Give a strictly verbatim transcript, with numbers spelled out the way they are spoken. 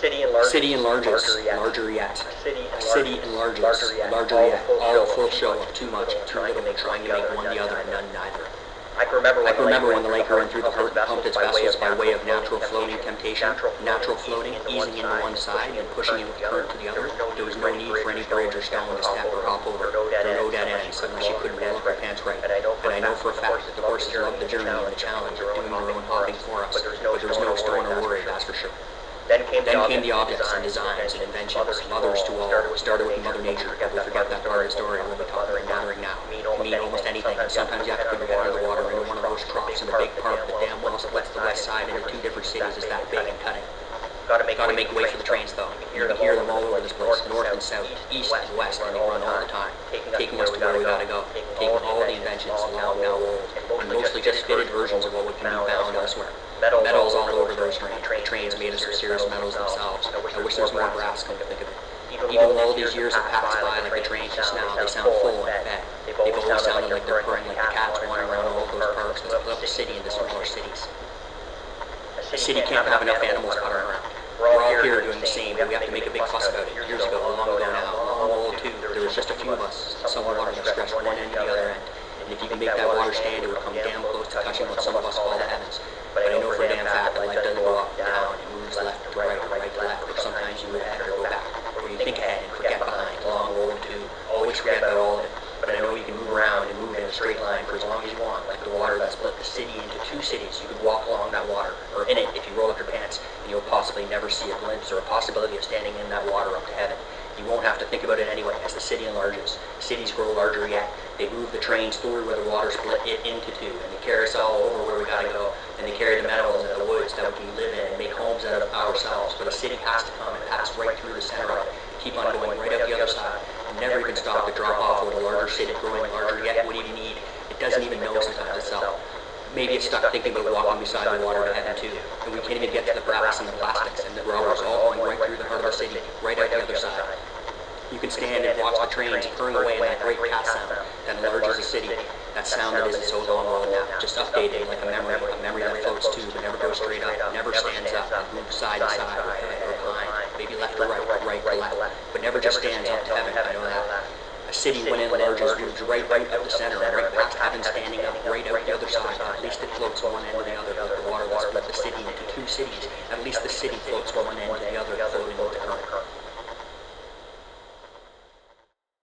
city enlarges, city enlarges, larger yet. larger yet. A city A city enlarges, enlarges, larger yet. larger All yet. full All show the full of show too of much, too much, too little, trying to make one the other, and none neither. I can remember I when can the remember lake when the lake ran through the heart and pumped its vessels by way of natural floating temptation, natural floating, easing into one side and pushing it with current to the other. There was no need for any bridge or stone to step or hop over. There were no dead ends unless you couldn't roll up your pants right. And I know for a fact that the horses loved the journey and the challenge of doing their own hopping for us, but there was no stone or worry, that's for sure. Then came, then came the objects and designs and inventions, mothers to all, started with Mother Nature, but we forget that part of the story when we talk about mothering now. It can mean almost anything, and sometimes you have to put your head under the water into one of those troughs in a big park that damn well splits the west side into two different cities is that big and cutting. Gotta make, Gotta make way for the trains though. You can hear them all over this place, north and south, east and west, and they run all the time, taking us to where we gotta go, taking all the inventions, long now old, and mostly just fitted versions of what can be found elsewhere. Metals all over those trains. The trains made us some serious metals themselves. I wish there was more brass, come to think of it. Even though all these years have passed by like the trains just now, they sound full and fed. They've always sounded like they're purring like the cats wandering around all those parks that split up the city into smaller cities. A city can't have enough animals wandering around. We're all here doing the same, but we have to make a big fuss about it. Years ago, long ago now, long old too, there was just a few of us, some water that stretched one end to the other end. And if you can make that water stand, it would come damn close to touching what some of us call the heavens. But I know for a damn fact that life doesn't go up, down, it moves left to right, right to left, or sometimes you move ahead or go back. Or you think ahead and forget behind, long old too, always forget about all of it. But I know you can move around and move in a straight line for as long as you want, like the water that split the city into two cities. You could walk along that water, or in it if you roll up your pants, and you'll possibly never see a glimpse or a possibility of standing in that water up to heaven. You won't have to think about it anyway, as the city enlarges. Cities grow larger yet. They move the trains through where the water split it into two, and they carry us all over where we gotta go. And they carry the metals into the woods that we can live in and make homes out of ourselves. But a city has to come and pass right through the center of it, keep on going right out the other side, and never even stop to drop off with a larger city growing larger yet. What do you need? It doesn't even know sometimes itself. Maybe it's stuck thinking about walking beside the water to heaven too, and we can't even get to the brass and the plastics and the rubbers all going right through the heart of the city, right out the other side. You can stand and watch the trains purring away in that great cat sound that enlarges the city, that sound that isn't so long old now, just updated like a memory, a memory that floats too, but never goes straight up, never stands up, and moves side to side or ahead or behind, maybe left or right, right to left, but never just stands up to heaven, I know that. A city when it enlarges moves right out of the center and right past heaven standing up right out the other side. At least it floats one end to the other like the water that split the city into two cities